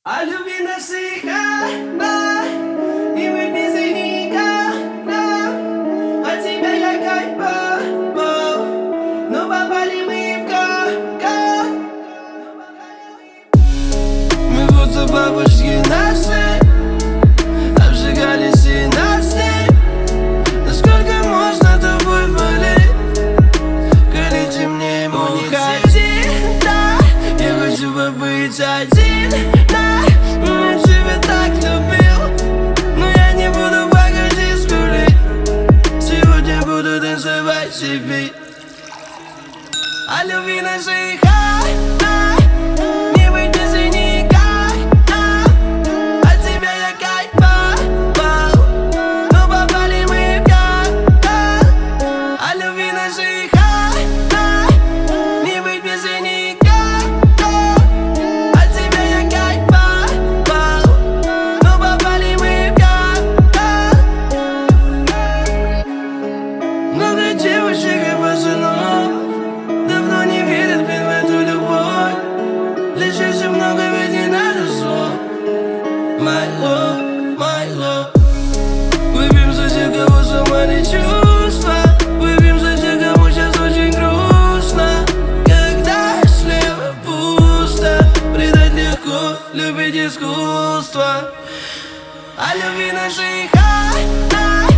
О любви насыхана, и мы без никогда. От тебя я кайфовал, но попали мы в капкан. Мы будто бабушки наши обжигали синапсы. Насколько можно тобой болеть? Колите мне уходи, да. Я хочу побыть один. Я тебя так любил, но я не буду плакать и скулить. Сегодня буду танцевать себе. О любви нашей не быть без никогда. От тебя я кайфовал, но попали мы в капкан. О любви нашей не быть без никогда. От тебя я кайфовал, но попали мы в капкан. Много девушек и пацанов давно не верят, блин, в эту любовь. Лишишься много, ведь не надо слов. My love, my love. Выпьем за тех, кого сломали чувства. Выпьем за тех, кому сейчас очень грустно. Когда слева пусто, предать легко, любить искусство. О любви нашей